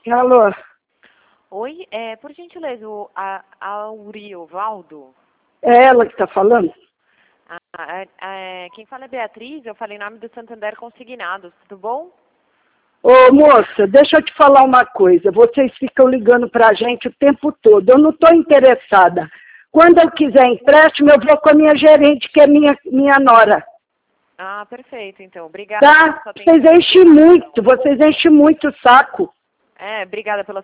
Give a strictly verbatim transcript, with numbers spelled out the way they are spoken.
Alô? Oi, é, por gentileza, o, a, a Auriovaldo? É ela que está falando? Ah, é, é, quem fala é Beatriz, eu falei em nome do Santander Consignados, tudo bom? Ô, moça, deixa eu te falar uma coisa. Vocês ficam ligando para a gente o tempo todo. Eu não estou interessada. Quando eu quiser empréstimo, eu vou com a minha gerente, que é minha, minha nora. Ah, perfeito, então. Obrigada Tá? pela sua Vocês atenção. enchem muito, vocês enchem muito o saco. É, obrigada pela